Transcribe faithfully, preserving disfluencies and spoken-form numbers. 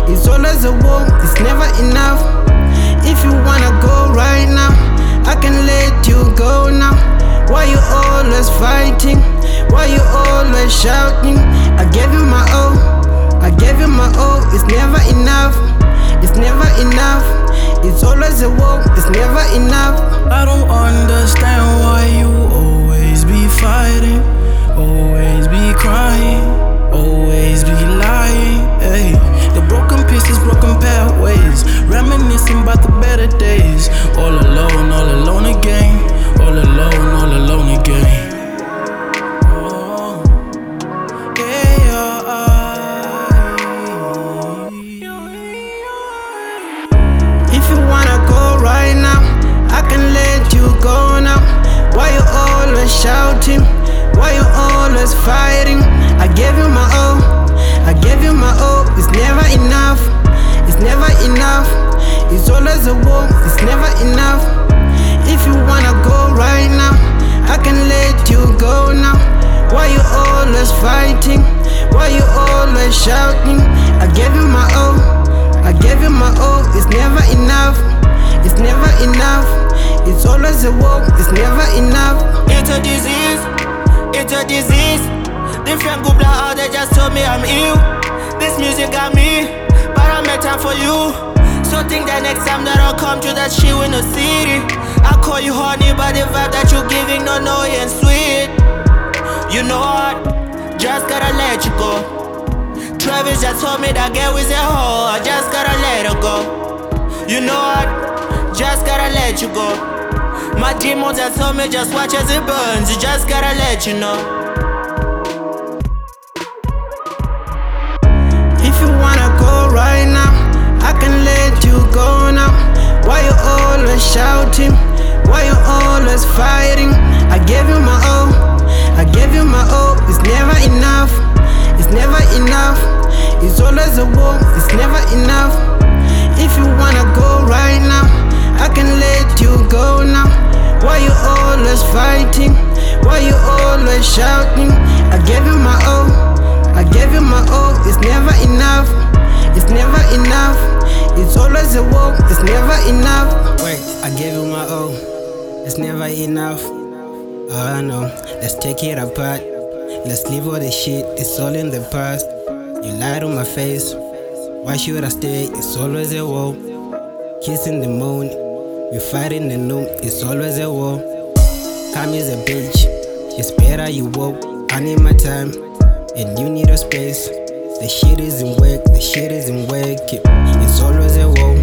It's always a war, it's never enough. If you wanna go right now, I can let you go now. Why you always fighting? Why you always shouting? I gave you my all, I gave you my all. It's never enough, it's never enough. It's always a war, it's never enough. I don't understand why you always be fighting, always be crying, always be lying. Hey, the broken pieces, broken pathways, reminiscing about the better days. All alone, all alone again. All alone, all alone again. Oh, yeah. If you wanna go right now, I can let you go now. Why you always shouting? Why you always fighting? I gave you my all, I gave you my all. It's never enough, it's never enough. It's always a war, it's never enough. If you wanna go right now, I can let you go now. Why you always fighting? Why you always shouting? I gave you my all, I gave you my all. It's never enough, it's never enough. It's always a war, it's never enough. It's a disease, it's a disease. Different group like how they just told me I'm ill. This music got me, but I'm better for you. So think that next time that I'll come to that shit in the city, I call you honey, but the vibe that you're giving, no, no, and sweet. You know what? Just gotta let you go. Travis just told me that girl is a hoe, I just gotta let her go. You know what? Just gotta let you go. My demons just told me just watch as it burns, you just gotta let you know. If you wanna go right now, I can let you go now. Why you always shouting? Why you always fighting? I gave you my all, I gave you my all. It's never enough, it's never enough. It's always a war, it's never enough. If you wanna go right now, I can let you go now. Why you always fighting? Why you always shouting? I gave you my all, I gave you my all. It's never enough, it's never enough. It's always a war, it's never enough. Wait, I gave you my all, it's never enough. Oh, I know, let's take it apart. Let's leave all the shit, it's all in the past. You lied on my face, why should I stay? It's always a war. Kissing the moon, we fight in the noon, it's always a war. Time is a bitch, it's better you walk. I need my time, and you need a space. The shit isn't work, the shit isn't working. It's always a war.